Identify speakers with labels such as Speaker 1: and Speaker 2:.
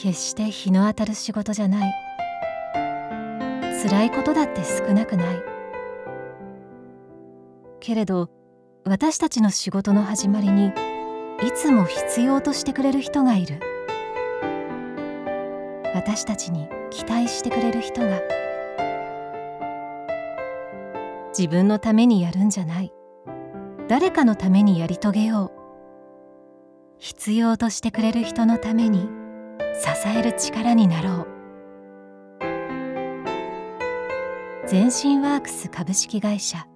Speaker 1: 決して日の当たる仕事じゃない。辛いことだって少なくない。けれど私たちの仕事の始まりにいつも必要としてくれる人がいる。私たちに期待してくれる人が。自分のためにやるんじゃない。誰かのためにやり遂げよう。必要としてくれる人のために支える力になろう。全身ワークス株式会社